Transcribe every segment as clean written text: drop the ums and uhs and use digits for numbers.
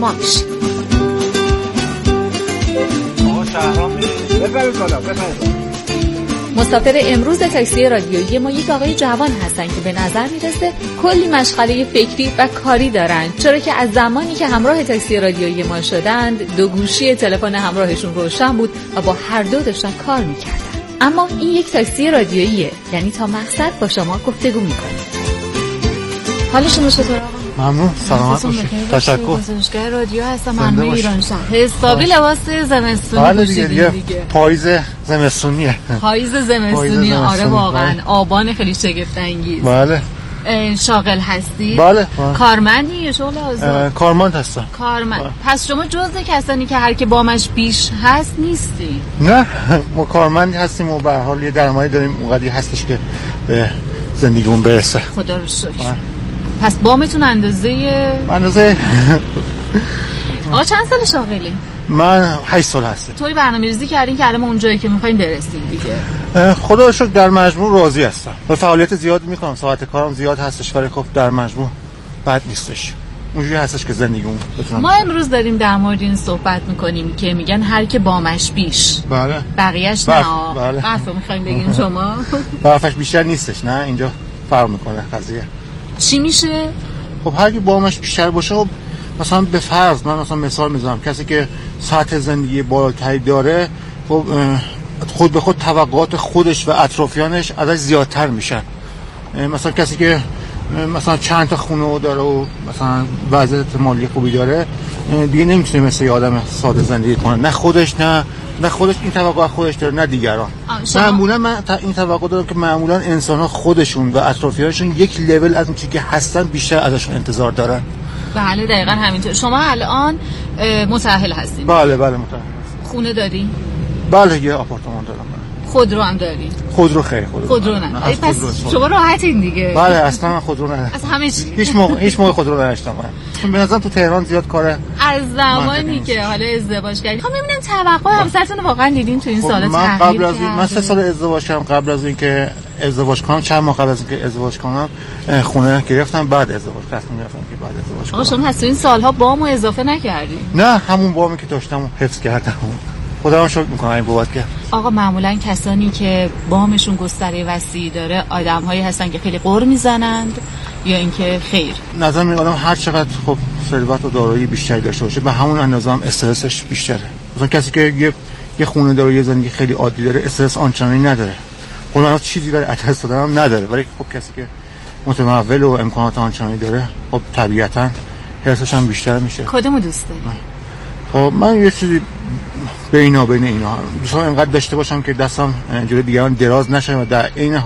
ما میشیم. مسافر امروز تاکسی رادیویی ما یک آقای جوان هستن که به نظر میرسه کلی مشغله فکری و کاری دارن، چرا که از زمانی که همراه تاکسی رادیویی ما شدند دو گوشی تلفن همراهشون روشن بود و با هر دو داشتن کار میکردن. اما این یک تاکسی رادیوییه، یعنی تا مقصد با شما گفتگو میکنه. حالشون چطوره آقا؟ ممنون، سلامت باشید. تشکر. گزارشگر رادیو هستم، ممنون ایران شهر. حسابی لباس زمستونی پوشیدین دیگه. پاییز زمستونیه. پاییز زمستونی، آره واقعا. آبان خیلی شگفت انگیز. بله. شاغل هستی؟ بله. کارمندی یا شغل آزاد؟ کارمند هستم. کارمند. پس شما جزء کسانی که هر کی بامش بیش هست نیستی؟ نه، ما کارمندی هستیم و به هر حال یه درآمدی داریم اونقدری هستش که به زندگیمون برسه. خدا رو شکر. پس بامتون اندازه آقا چند سال شاغلی؟ من 8 سال هستم. توی برنامه‌ریزی کردین که الان اون جایی که می‌خوایم برسیم دیگه. خدا رو شکر در مجموع راضی هستم. به فعالیت زیاد می‌کنم، ساعت کارم زیاد هستش ولی خب در مجموع بد نیستش. اونجوری هستش که زندگیمون بتونم. ما امروز داریم در مورد این صحبت می‌کنیم که میگن هر کی بامش بیش. بله. بقیه‌اش نه. بله. حرفو می‌خوایم بگیم شما. برفش بیشتر نیستش، نه اینجا فرق می‌کنه قضیه. چی میشه؟ خب هر کی بامش بیشتر باشه، خب مثلا به فرض من مثلا مثال میزنم، کسی که سطح زندگی بالاتری داره خب خود به خود توقعات خودش و اطرافیانش ازش زیادتر میشن. مثلا کسی که مثلا چند تا خونه داره و مثلا وضعیت مالی خوبی داره دیگه نمیتونه مثل یه آدم ساده زندگی کنه، نه خودش نه خودش این توقع خودش داره نه دیگران. معمولا من این توقع دارم که معمولا انسان‌ها خودشون و اطرافیانشون یک لول از اون چیزی که هستن بیشتر ازشون انتظار دارن. بله دقیقاً همینطور. شما الان متأهل هستین؟ بله متأهل. خونه داری؟ بله یه آپارتمان دارم. خودرو هم داری؟ خودرو خیلی خودرو نه. پس شما راحتین دیگه. بله اصلا من خودرو ندارم. از همه چی. هیچ موقع خودرو نداشتم من. به نظرم تو تهران زیاد کاره. از زمانی که حالا ازدواج کردید. خب ببینم توقع همسرتون واقعا دیدین تو این سالا تغییر کرد؟ قبل از این من 3 سال ازدواج کردم. قبل از اینکه ازدواج کنم چند ماه قبل از اینکه ازدواج کنم خونه گرفتم، بعد ازدواج تصمیم گرفتم که بعد ازدواج کنم. آقا شما هست این سالها بامو اضافه نکردین؟ نه همون بامی که داشتم حفظ کردم. خدا رو شکر میکنم این بابت که. آقا معمولا کسانی که بامشون گستره وسیعی داره آدم‌هایی هستن که خیلی قُر میزنند یا اینکه خیر؟ نظر من آدم هر چقدر خب ثروت و دارایی بیشتری داشته باشه به همون اندازه هم استرسش بیشتره. مثلا کسی که یه خونه داره، یه زندگی خیلی عادی داره، استرس آنچنانی نداره. خب من چیزی برای اتفاق دادن هم نداره، ولی خب کسی که متمول و امکانات آنچنانی داره خب طبیعتاً حسش هم بیشتر میشه. کدومو دوست داری؟ خب من یه چیزی بین اینا دوست دارم اینقدر داشته باشم که دستم جلوی دیگران دراز نشه و در عین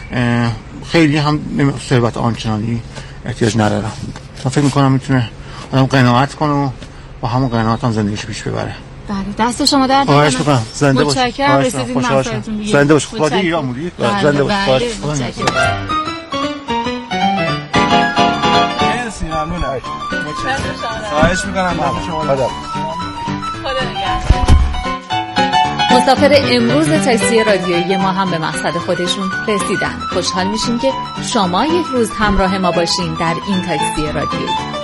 خیلی هم ثروت آنچنانی احتیاج ندارم. من فکر میکنم میتونه آدم قناعت کنه و با همون قناعت هم زندگیش پیش ببره. بله دست شما درد نکنه. خواهش میکنم. زنده باش. متشکرم. رسیدید مقصدتون دیگه. زنده باش. خدا ایران مودید. زنده باش. مرسی ممنون. خواهش میکنم شما. خدا مسافر امروز تاکسی رادیویی ما هم به مقصد خودشون رسیدن. خوشحال میشیم که شما یک روز همراه ما باشین در این تاکسی رادیویی.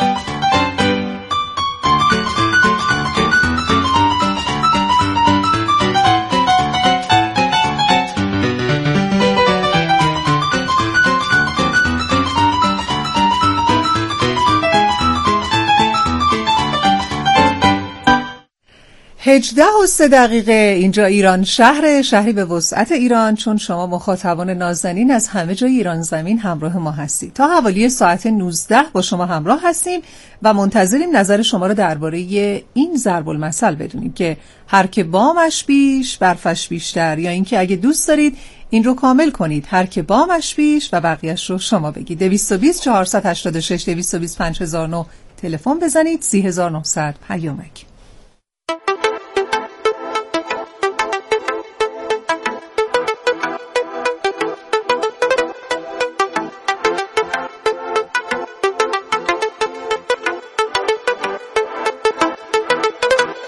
هجده و 3 دقیقه اینجا ایران شهری به وسعت ایران، چون شما مخاطبان نازنین از همه جای ایران زمین همراه ما هستید. تا حوالی ساعت 19 با شما همراه هستیم و منتظریم نظر شما رو درباره این ضرب المثل بدونیم که هر که بامش بیش برفش بیشتر، یا اینکه اگه دوست دارید این رو کامل کنید، هر که بامش بیش و بقیه‌اش رو شما بگید. 220 486 220 5009 تلفن بزنید، 3900 پیامک.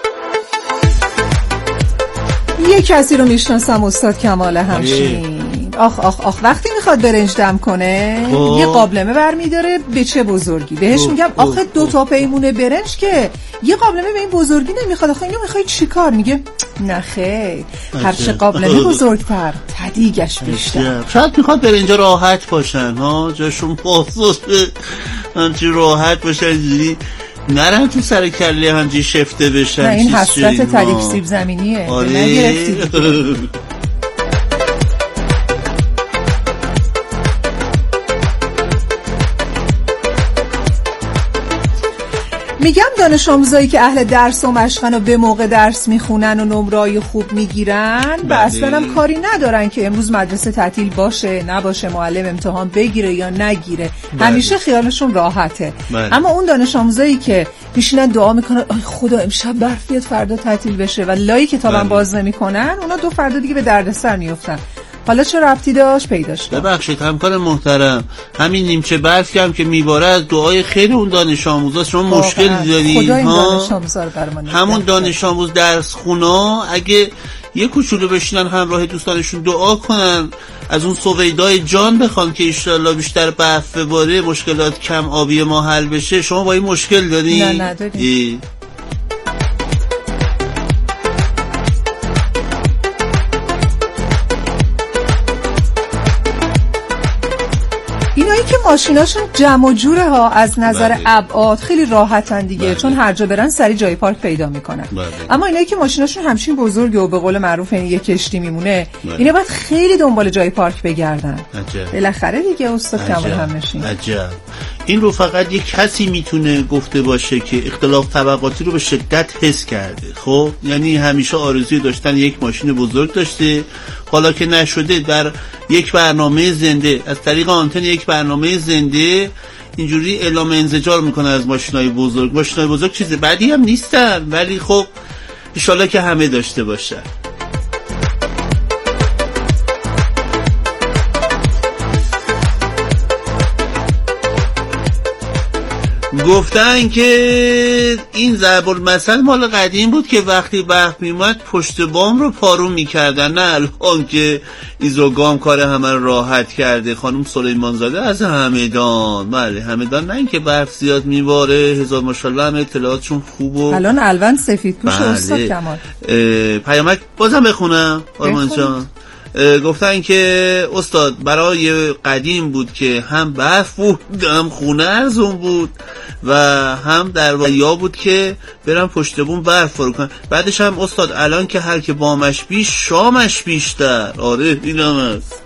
یه کسی رو میشناسم، استاد کمال همشین. آخ وقتی میخواد برنج دم کنه یه قابلمه برمیداره به چه بزرگی بهش میگم آخه 2 پیمونه برنج که یه قابلمه به این بزرگی نمیخواد، آخه اینو میخوای چیکار؟ میگه نه خیر، هر چه قابلمه بزرگتر تدیگش بیشتر. شاید میخواد برنجا راحت باشن ها، جاشون بازه همچی راحت باشن، اینجوری نرن تو سر کله همچی شفته بشن. نه این حسرت تریک سیب زمینیه. نگرفتی میگم دانش آموزایی که اهل درس و مشقن و به موقع درس میخونن و نمره‌های خوب میگیرن و اصلا هم کاری ندارن که امروز مدرسه تعطیل باشه نباشه، معلم امتحان بگیره یا نگیره، همیشه خیالشون راحته. اما اون دانش آموزایی که میشینن دعا میکنن آی خدا امشب برف بیاد فردا تعطیل بشه و لای کتابم باز نمیکنن، اونا 2 فردا دیگه به دردسر میافتن. حالا چه ربطی داشت پیداش کن؟ ببخشید همکار محترم، همین نیمچه برفی هم که میباره از دعای خیر اون دانش آموزا. شما مشکل داری خدا این دانش آموزا رو برام همون دانش آموز درس خونا اگه یه کوچولو بشینن همراه دوستانشون دعا کنن، از اون سویدای جان بخوان که انشالله بیشتر برف بباره، مشکلات کم آبی ما حل بشه، شما با این مشکل داری؟ نه نداری. اینایی که ماشیناشون جمع و جوره ها از نظر ابعاد خیلی راحتن دیگه، چون هر جا برن سری جای پارک پیدا میکنن. اما اینایی که ماشیناشون همچین بزرگه و به قول معروف یه کشتی میمونه، اینا باید خیلی دنبال جای پارک بگردن. بالاخره دیگه استاد کمال هم نشین. عجب. این رو فقط یک کسی میتونه گفته باشه که اختلاف طبقاتی رو به شدت حس کرده. خب یعنی همیشه آرزوی داشتن یک ماشین بزرگ داشته، حالا که نشده در یک برنامه زنده از طریق آنتن یک برنامه زنده اینجوری اعلام انزجار میکنه از ماشینای بزرگ. ماشینای بزرگ چیز بدی هم نیستن، ولی خب انشالله که همه داشته باشن. گفتن که این ضرب المثل مال قدیم بود که وقتی برف میومد پشت بام رو پارو میکردن، نه الان که ایزوگام کار همه رو راحت کرده. خانم سلیمانزاده از همدان، بله همدان، نه اینکه برف زیاد میباره، هزار ماشاءالله همه اطلاعاتشون خوب و الان الوان سفید پوش استاد کمال. پیامک بازم بخونم آرمان جان. گفتن که استاد برای قدیم بود که هم برف بود هم خونه ارزون بود و هم دریا بود که برن پشت بوم برف فرو کنن. بعدش هم استاد الان که هر که بامش بیش شامش بیشتر. آره اینم هست.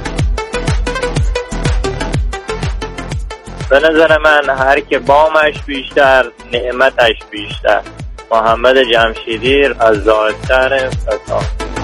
به نظر من هر که بامش بیشتر نعمتش بیشتر. محمد جمشیدی از زاهدتر فتا.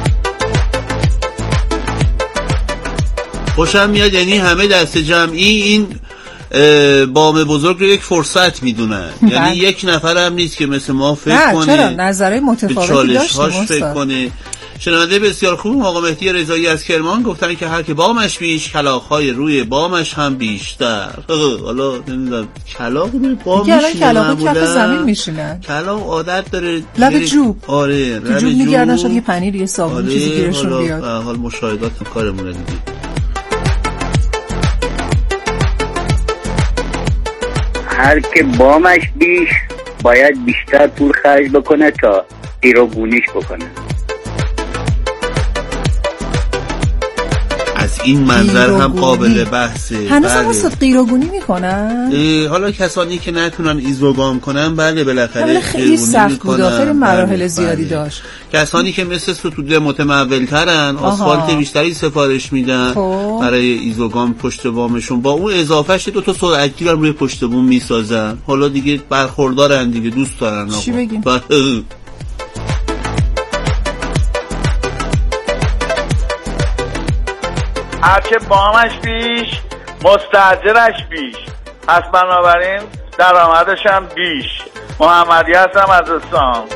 خوشم میاد، یعنی همه دست جمعی این بام بزرگ رو یک فرصت میدونن. یعنی یک نفر هم نیست که مثل ما فکر کنه، چرا نظرهای متفاوتی داشتیم فکر کنه. شنونده بسیار خوب آقا مهدی رضایی از کرمان گفتن که هر که بامش بیش کلاغ‌های روی بامش هم بیشتر. حالا نمیدونم کلاغ روی بام میشینه، کلاغ کف زمین میشینن. کلاغ عادت داره لب جوب. آره لب جوب میگردن، شاید یه پنیر یه صابون چیزی گیرشون بیاد. حال مشاهدات کارمونه دیگه. هر که بامش بیش باید بیشتر پول خرج بکنه تا گیروگونیش بکنه. از این منظر هم قابل بحثه. هنوز هم اصلا گیروگونی میکنن؟ حالا کسانی که نتونن ایزوگام کنن بله بالاخره خیلی سخت بود، آخر مراحل زیادی داشت. کسانی که مثل ستوده متمول ترن آسفالت بیشتری سفارش میدن برای ایزوگام پشت بامشون، با اون اضافهش 2 تا سرعتگیر هم روی پشت بوم میسازن. حالا دیگه برخوردارن دیگه، دوست دارن. چی بگیم؟ هرچه بامش بیش مستاجرش بیش، پس بنابراین درآمدش هم بیش. محمدی هستم از اسلام.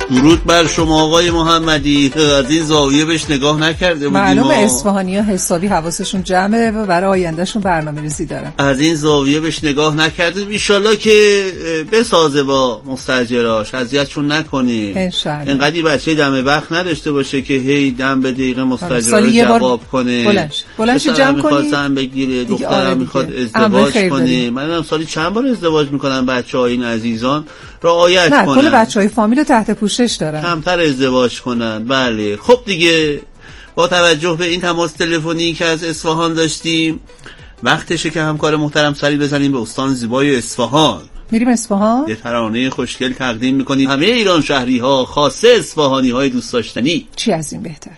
درود بر شما آقای محمدی. از این زاویه بهش نگاه نکرده بودیم. معلومه اصفهانی‌ها حسابی حواسشون جمعه و برای آیندهشون برنامه‌ریزی دارن. از این زاویه بهش نگاه نکرده. ان شاءالله که بسازه با مستاجراش، اذیتشون نکنیم. ان شاءالله. اینقدر بچه دم وقت نداشته باشه که هی دم به دقیقه مستاجرا رو جواب کنه. بلنش جمع کنی. میخواد زن بگیره، دخترم میخواد ازدواج کنه. من سالی چند بار ازدواج میکنم، بچه‌های این عزیزان رعایت کنن. نه، کل بچه‌های فامیل رو تحت پوشش دارن. کمتر ازدواج کنن. بله. خب دیگه با توجه به این تماس تلفنی که از اصفهان داشتیم، وقتشه که همکار محترم سری بزنیم به استان زیبای اصفهان. میریم اصفهان. یه ترانه خوشگل تقدیم میکنیم همه ایران شهری ها، خاصه اصفهانی های دوست داشتنی. چی از این بهتر؟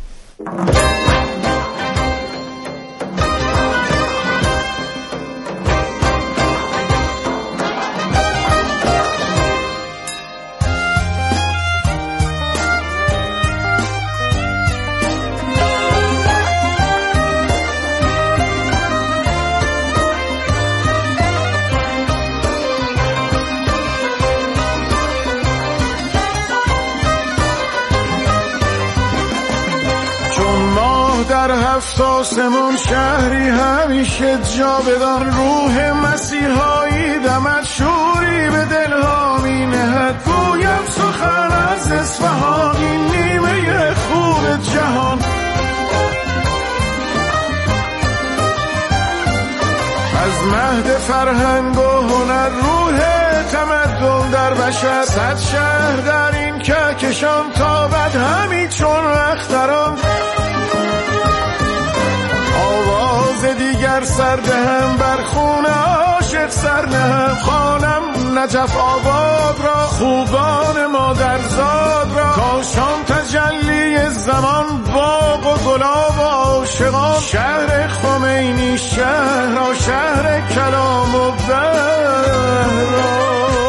در هفت آسمون شهری همیشه جا بدان، روح مسیرهایی دمت شوری به دلها می نهد. گویم سخن از اصفهان، این نیمه خوب جهان. از مهد فرهنگ و هنر، روح تمدن در بشر، صد شهر در این کهکشان تابد همی چون اختران. آواز دیگر سردهم بر خون عاشق سرنهم، خوانم نجف آباد را، خوبان مادرزاد را. کاشان تجلی زمان، باغ و گلاب و عاشقان. شهر خمینی شهر را، شهر کلام و بهرام.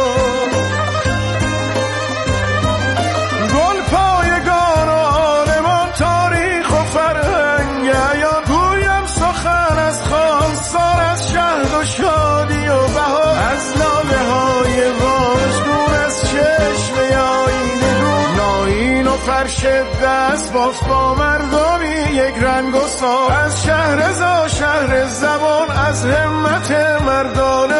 گل پایگان و عالمان، تاریخ و فرهنگ عیان. گویم سخن از خانسار، از شهد و شادی و بهار. از لاله های واژگون، از چشمه آیینه دون. ناین و فرش دست بافت با مردمی یک رنگ و سار. از شهر زا شهر زبان، از همت مردانه.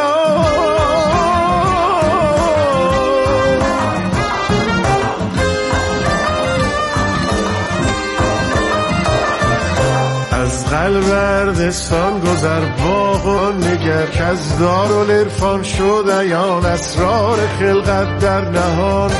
از قلب اردستان گذر باغ و نگر، که از دارالعرفان شد عیان. اسرار خلقت در نهان،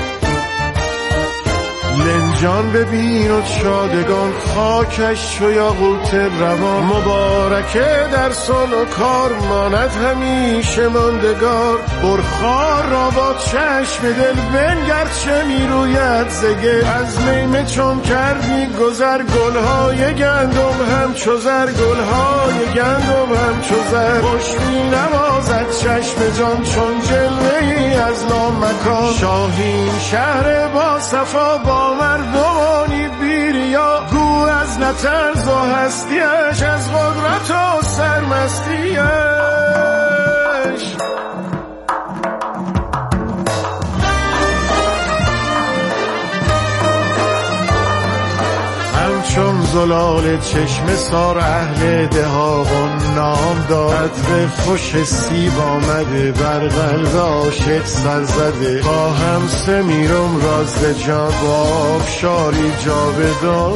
لنجان ببین و شادگان. خاکش و یاقوت روان، مبارکه در صلح و کار. ماند همیشه ماندگار، برخار را با چشم دل بنگر چه میروید زگل. از نیمه چون کردی گذر، گلهای گندم همچو زر. گلهای گندم همچو زر، خوش می نوازد چشم جان چون جلوه‌ای از لامکان. شاهین شهر با صفا، با مردمانی بیریا. گو از نترز و هستیش، از قدرت و سرمستیش. همچون زلال چشم سار اهل دهاقان نام داد. به خوش سیب آمده بر قلب عاشق سر زده. با هم سمیرم راز جان، با آبشاری جاودان.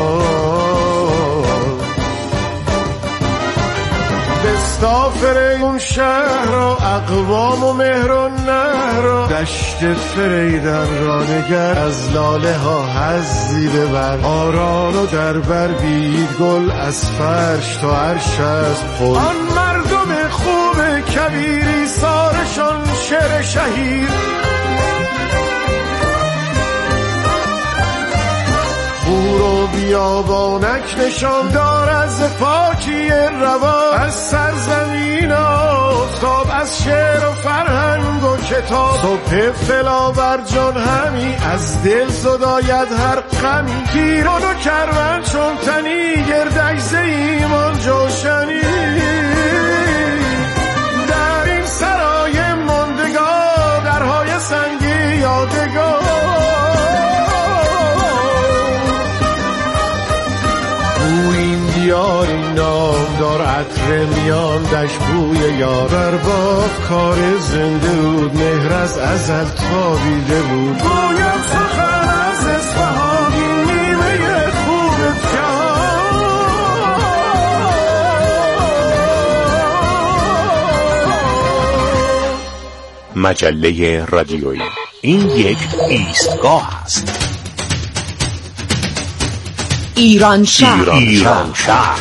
بستافره اون شهر را، اقوام و مهر و نهر را. دشت فریدن را نگر، از لاله ها حظی ببر. آران و در بر بید گل، از فرش تا عرش از پل. آن مردم خوب کبیری، سارشان شعر شهیر. خور و بیابانک نشان دار، از پاکی روان. از سرزمین آفتاب، از شعر و فرهنگ و کتاب. صبح فلاور جان همی، از دل زداید هر غمی. پیران و کرون چون تنی، گردگزه ایمان جوشنی. در این سرای ماندگار، درهای سنگی یادگار. بهاری نامدار عطر میاندش بوی یار در باغ کار زنده بود مهر از ازل تابیده بود گویم سخن از اصفهان این نیمه خوبت کرد مجله رادیویی این یک ایستگاه است. ایران شهر. ایران شهر.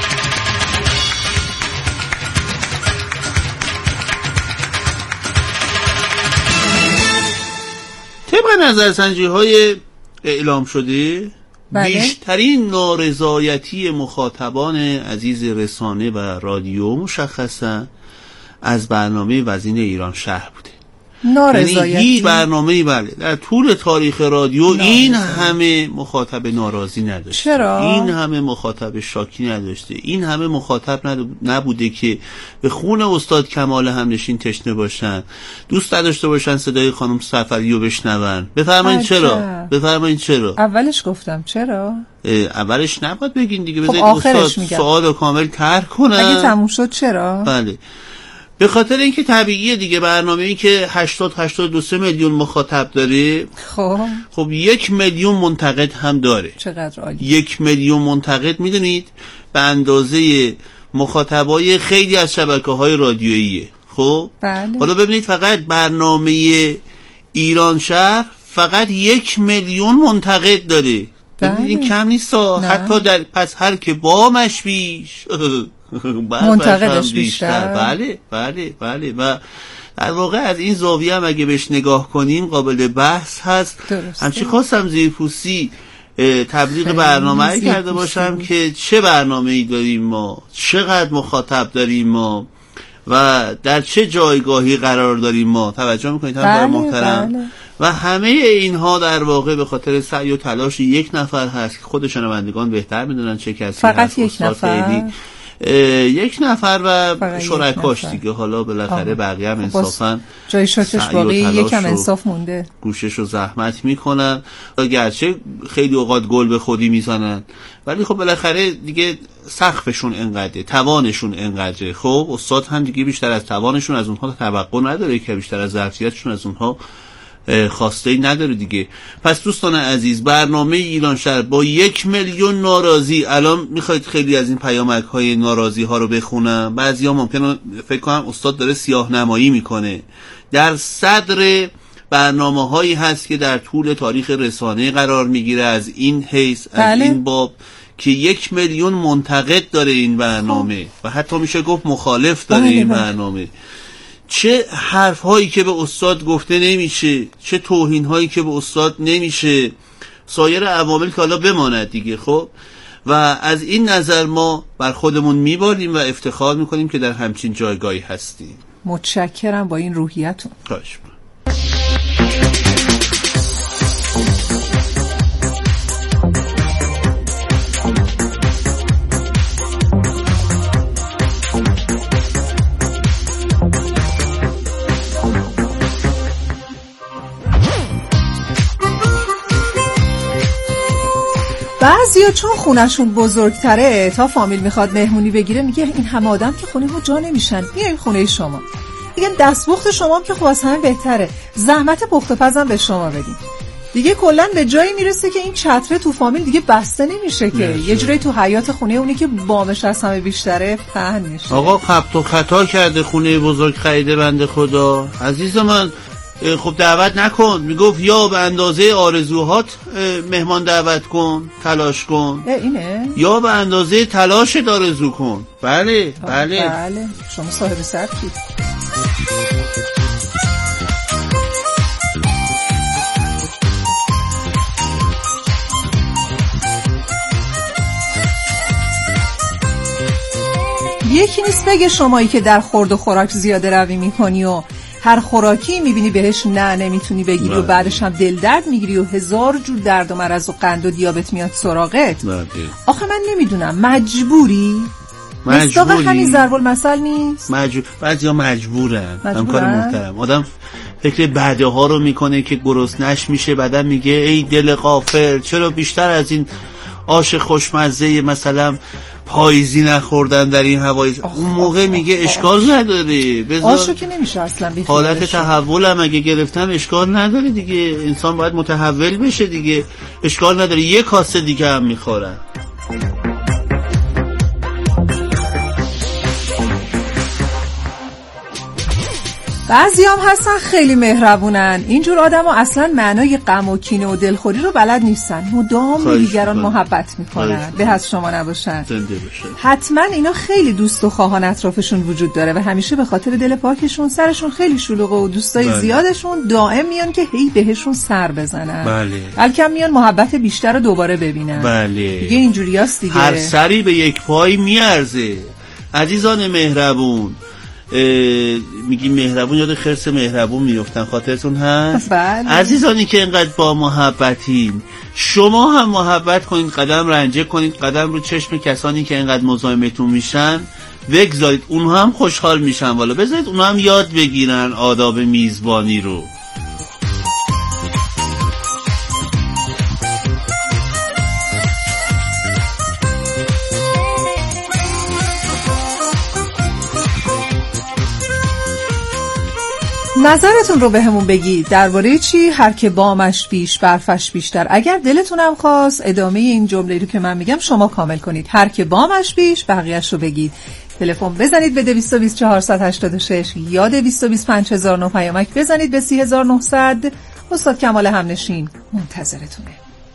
طبق نظرسنجی‌های اعلام شده بله. بیشترین نارضایتی مخاطبان عزیز رسانه و رادیو مشخصا از برنامه وزین ایران شهر بوده. نارضایتی یعنی هیچ برنامه‌ای بله در طول تاریخ رادیو این همه مخاطب ناراضی نداشته. چرا؟ این همه مخاطب شاکی نداشته. این همه مخاطب نبوده که به خون استاد کمال همنشین تشنه باشن، دوست نداشته باشن صدای خانم صفری رو بشنون. بفرمایید چرا؟ بفرمایید چرا؟ اولش گفتم چرا؟ اولش نباید بگین دیگه، خب بذارید استاد سوال کامل طرح کنن. اگه تموم شد چرا؟ بله. به خاطر اینکه طبیعیه دیگه، برنامه‌ای که 80-82 میلیون مخاطب داره خب 1 میلیون منتقد هم داره. چقدر عالی. 1 میلیون منتقد میدونید به اندازه مخاطبای خیلی از شبکه‌های رادیوییه. خب بله. حالا ببینید فقط برنامه ایران شهر فقط 1 میلیون منتقد داره. ببینید این کم نیست. حتی در پس هر که بامش بیش منتقدش بیشتر. بله بله بله. و در واقع از این زاویه هم اگه بهش نگاه کنیم قابل بحث هست. همچی خواستم زیرپوستی تبلیغ برنامه کرده باشم که چه برنامه‌ای داریم ما، چقدر مخاطب داریم ما و در چه جایگاهی قرار داریم ما. توجه میکنید هم محترم؟ بله. و همه اینها در واقع به خاطر سعی و تلاش یک نفر هست که خود شنوندگان بهتر میدونن چه کسی فقط هست. یک نفر. یک نفر و شرکاش دیگه. حالا بالاخره بقیه هم انصافا جای شاتش باقی یکم انصاف مونده، گوشش و زحمت میکنن، گرچه خیلی اوقات گل به خودی میزنن ولی خب بالاخره دیگه سقفشون انقدره، توانشون انقدره. خب استاد هم دیگه بیشتر از توانشون از اونها توقع نداره که بیشتر از ظرفیتشون از اونها خواسته ای نداره دیگه. پس دوستان عزیز، برنامه ایران شهر با 1 میلیون ناراضی، الان میخواید خیلی از این پیامک های ناراضی ها رو بخونم؟ بعضی ها ممکنه فکر کنم استاد داره سیاه نمایی میکنه. در صدر برنامه هایی هست که در طول تاریخ رسانه قرار میگیره از این حیث، از این باب که 1 میلیون منتقد داره این برنامه و حتی میشه گفت مخالف داره این برنامه. چه حرف هایی که به استاد گفته نمیشه، چه توهین هایی که به استاد نمیشه، سایر عوامل که حالا بماند دیگه. خب و از این نظر ما بر خودمون میبالیم و افتخار میکنیم که در همچین جایگاهی هستیم. متشکرم با این روحیتون. خواهش. بعضیا چون خونهشون بزرگتره تا فامیل میخواد مهمونی بگیره میگه این همه آدم که خونه ما جا نمیشن، بیایم خونه شما. میگن دستپخت شما هم که خب از همه بهتره، زحمت پخت و پزم به شما بدیم. دیگه کلا به جایی میرسه که این چتره تو فامیل دیگه بسته نمیشه که یه جوری تو حیات خونه اونی که بامش از همه بیشتره پهن میشه. آقا خبط و خطا کرده، خونه بزرگ خریده بنده خدا. عزیز من خب دعوت نکن، میگفت یا به اندازه آرزوهات مهمان دعوت کن، تلاش کن، اینه؟ یا به اندازه تلاشت آرزو کن. بله بله بله. شما صاحب سبکی. یکی نیست بگه شمایی که در خورد و خوراک زیاده روی میکنی و هر خوراکی میبینی بهش نه نمیتونی بگیری و بعدش هم دل درد میگیری و هزار جور درد و مرض و قند و دیابت میاد سراغت. آخه من نمیدونم مجبوری؟ مصداق همین ضرب المثل نیست؟ بعضیا مجبورن. همکار محترم، آدم فکر بعده ها رو میکنه که گرسنش میشه، بعدم میگه ای دل غافل چرا بیشتر از این آش خوشمزه مثلا پاییزی نخوردن در این هوای اون موقع میگه اشکال نداره، آشو که نمیشه اصلا بیخیالش. حالت تحول هم اگه گرفتم اشکال نداره دیگه، انسان باید متحول بشه دیگه، اشکال نداره، یک کاسه دیگه هم میخورن. بعضی هم هستن خیلی مهربونن، اینجور آدم ها اصلا معنای غم و کینه و دلخوری رو بلد نیستن، مدام به دیگران محبت میکنن، به از شما نباشن. حتما اینا خیلی دوست و خواهان اطرافشون وجود داره و همیشه به خاطر دل پاکشون سرشون خیلی شلوغه و دوستای زیادشون دائم میان که هی بهشون سر بزنن، بلکه میان محبت بیشتر رو دوباره ببینن. دیگه اینجوریاست دیگه، هر سری به یک پای میارزه. عزیزان مهربون، میگیم مهربون یاد خرس مهربون میفتن، خاطرتون هست؟ عزیزانی که اینقدر با محبتین، شما هم محبت کنید، قدم رنجه کنید، قدم رو چشم کسانی که اینقدر مزاحمتون میشن بگذارید، اونها هم خوشحال میشن، والا بذارید اونها هم یاد بگیرن آداب میزبانی رو. نظرتون رو به همون بگید درباره چی؟ هر که بامش بیش برفش بیشتر. اگر دلتونم خواست ادامه این جمله رو که من میگم شما کامل کنید، هر که بامش بیش بقیه‌اش رو بگید. تلفن بزنید به 220 486 یا 220 5009، پیامک بزنید به 3900. استاد کمال همنشین منتظرتونه.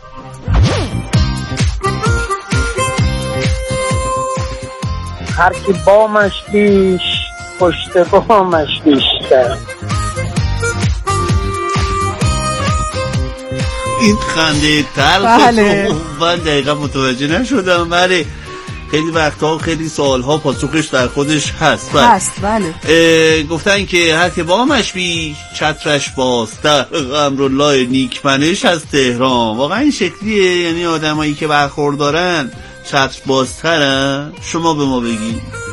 هر که بامش بیش پشت بامش بیشتر. این خنده تلخ من دقیقا متوجه نشدم، ولی خیلی وقتها خیلی سوالها پاسخش در خودش هست. بله. گفتن که هر که بامش بیش چترش بازتر، امرالله نیکمنش از تهران. واقعا این شکلیه، یعنی آدمایی که برخوردارن چتر بازترن. شما به ما بگید.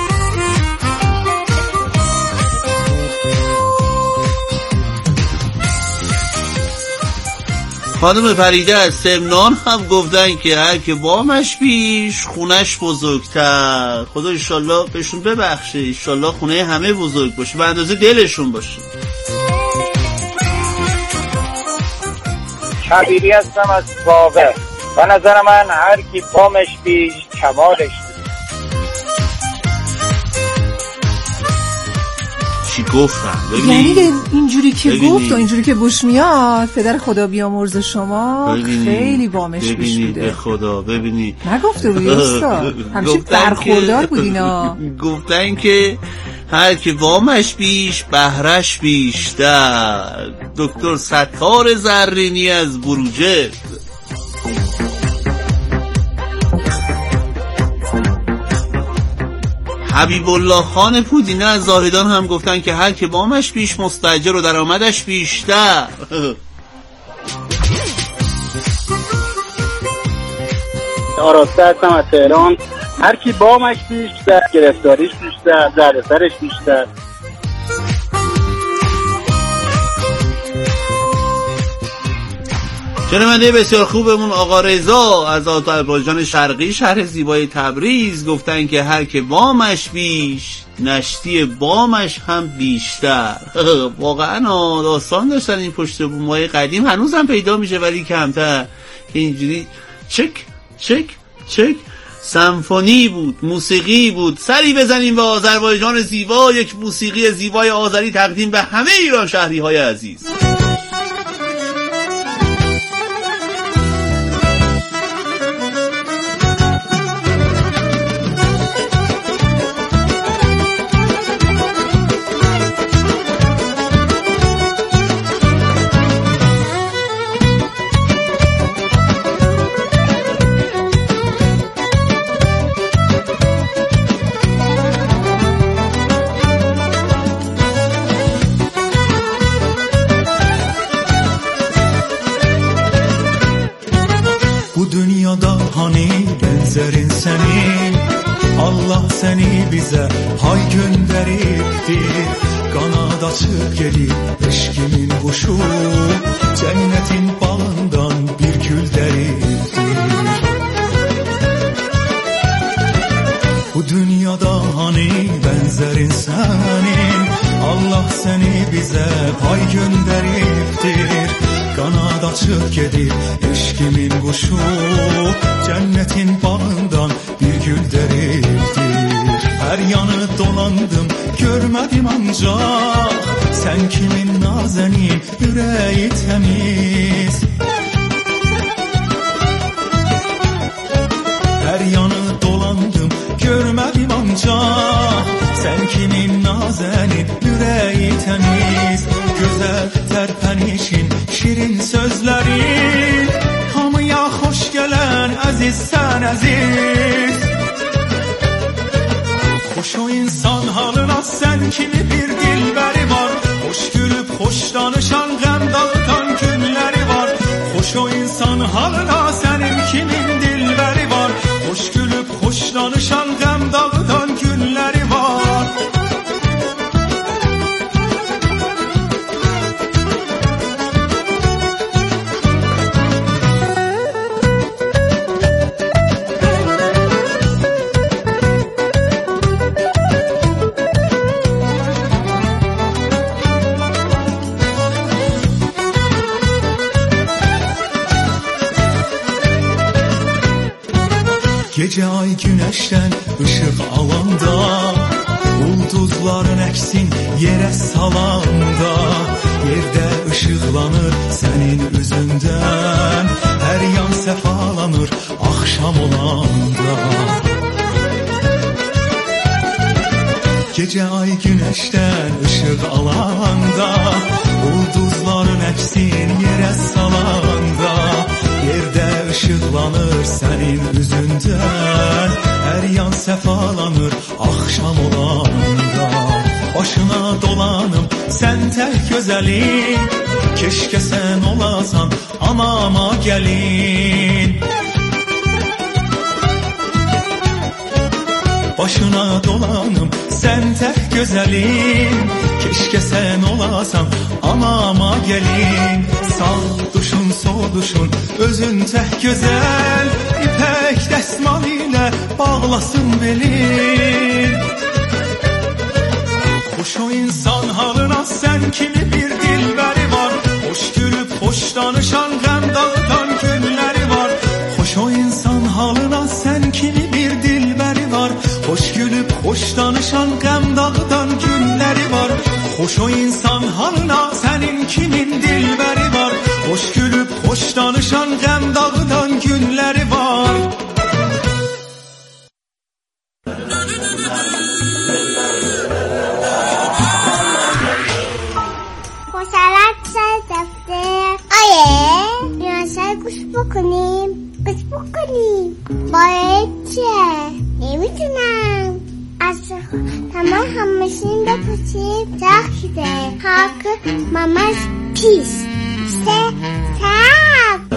خانم فریده از سمنان هم گفتن که هر که بامش بیش خونش بزرگتر. خدا انشالله بهشون ببخشه، انشالله خونه همه بزرگ باشه به اندازه دلشون باشه. شبیری هستم از باغه. به نظر من هر کی بامش بیش کمالش. چی گفتن؟ یعنی اینجوری که گفت و اینجوری که بوش میاد، پدر خدا بیامرز شما خیلی بامش بیش بوده. به خدا ببینی نگفته بودی استاد، همیشه برخوردار بود اینا. گفتن که هر که بامش بیش بهرش بیشتر. دکتر ستار زرینی از بروجرد. حبیب الله خان پودینه از زاهدان هم گفتن که هر که بامش بیش مستاجر و درآمدش بیشتر. آراسته هستم از تهران. هر کی بامش بیش در گرفتاریش بیشتر، دردسرش بیشتر. شنونده بسیار خوبمون آقا رضا از آذربایجان شرقی شهر زیبای تبریز گفتن که هر که بامش بیش نشتی بامش هم بیشتر. واقعا داستان داشتن این پشت بوم‌های قدیم، هنوز هم پیدا میشه ولی کمتر، که اینجوری چک چک چک سمفونی بود، موسیقی بود. سری بزنیم به آذربایجان زیبا، یک موسیقی زیبای آذری تقدیم به همه ایران شهری های عزیز. Allah seni bize hay gönderiptir, kanat açıp gelip eşkimin kuşu cennetin bağından bir gül deriptir. Bu dünyada hani benzerin senin, Allah seni bize pay gönderiptir. Kanat açıp gedib eşkimin kuşu, cennetin bağından bir gül deriptir. Her yanı dolandım görmedim ancak, sen kimin nazenin yüreği temiz. Her yanı dolandım görmedim ancak, sen kimin nazenin yüreği temiz. Güzel terpenişin, şirin sözlerin, hamıya hoş gelen aziz sen aziz. Hoş o insan halına sen kimi bir dilberi var, hoş gülüp hoş danışan gəm dağıtan günleri var. Hoş o insan halına senin kimin dilberi var, hoş gülüp hoş danışan gəm dağıtan günleri var. Gece ay güneşten ışık alanda, ulduzların eksin yere salanda, yerde ışıklanır senin üzünden, her yan sefalanır akşam olanda. Gece ay güneşten ışık alanda, ulduzların eksin yere salanda, yerde ışıklanır senin üzünden, her yan sefalanır akşam olanda. Başına dolanım sen tek güzelim, keşke sen olasan anama gelin. Başına dolanım sen tek güzelim, keşke sen olasan anama gelin. Sağ duşun sol duşun özün tek güzel, ipek desmal ile bağlasın belin. Hoş o insan halına sen kimi bir dilberi var, hoş gülüp hoş danışan gəm dağıtan günleri var. Hoş o insan halına sen kimi bir dilberi var, hoş gülüp hoş danışan gəm dağıtan günleri var. Hoş o insan halına senin kimin dilberi var, hoş gülüp hoş danışan gəm dağıtan günleri var. گوش بکنیم باید چه نمیتونم از تمام همشین بپوشیم زخیده حق ممز پیس سه تب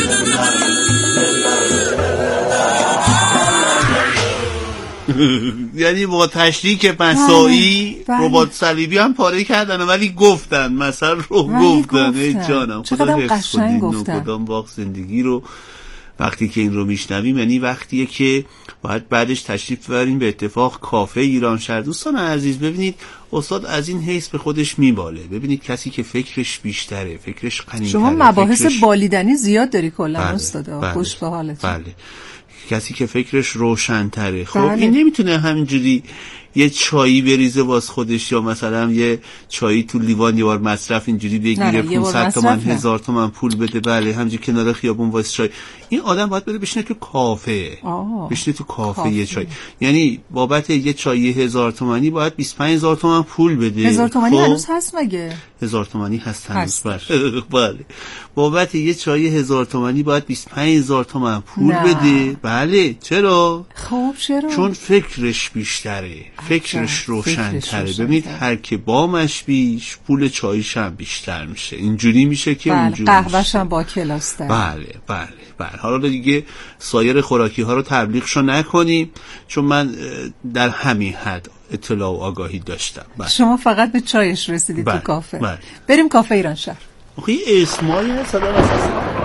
یعنی با تشریک مساعی رباط صلیبی هم پاره کردن ولی گفتن مثلا رو گفتن. ای جانم خدا حفظ کنید کدام باغ زندگی رو وقتی که این رو میشنویم، یعنی وقتیه که باید بعدش تشریف ببریم به اتفاق کافه ایران شهر. دوستان عزیز ببینید استاد از این حیث به خودش میباله. ببینید کسی که فکرش بیشتره، فکرش غنی‌تره، شما مباحث بالیدنی زیاد داری کلا استاد. خوش به حالتون. بله. کسی که فکرش روشن‌تره. خب این نمیتونه همینجوری یه چایی بریزه واس خودش یا مثلا یه چایی تو لیوان یه بار مصرف اینجوری بگیره 500 تومن 1000 تومن پول بده. بله همینجوری کنار خیابون واس چای. این آدم باید بره بشینه تو کافه. بشینه تو کافه یه چای. یعنی بابت یه چای 1000 تومانی باید 25000 تومن پول بده. 1000 تومانی هنوز هست مگه؟ 1000 تومانی هست هنوز. بله. بابت یه چای 1000 تومانی باید 25000 تومن پول بده. بله چرا؟ خب چرا؟ چون فکرش بیشتره، فکرش روشن‌تره. ببینید هر که بامش بیش پول چایش هم بیشتر میشه. اینجوری میشه که اونجوری قهوه‌ش هم با کلاستر. بله. حالا دیگه سایر خوراکی ها رو تبلیغشو نکنیم چون من در همین حد اطلاع و آگاهی داشتم. شما فقط به چایش رسیدید تو کافه. بریم کافه ایران شهر. این اسمایی هست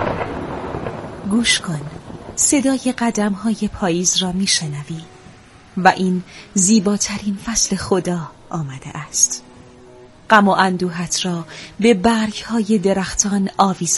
گوش کن، صدای قدم های پاییز را میشنوی. و این زیباترین فصل خدا آمده است. غم و اندوهت را به برگ‌های درختان آویزان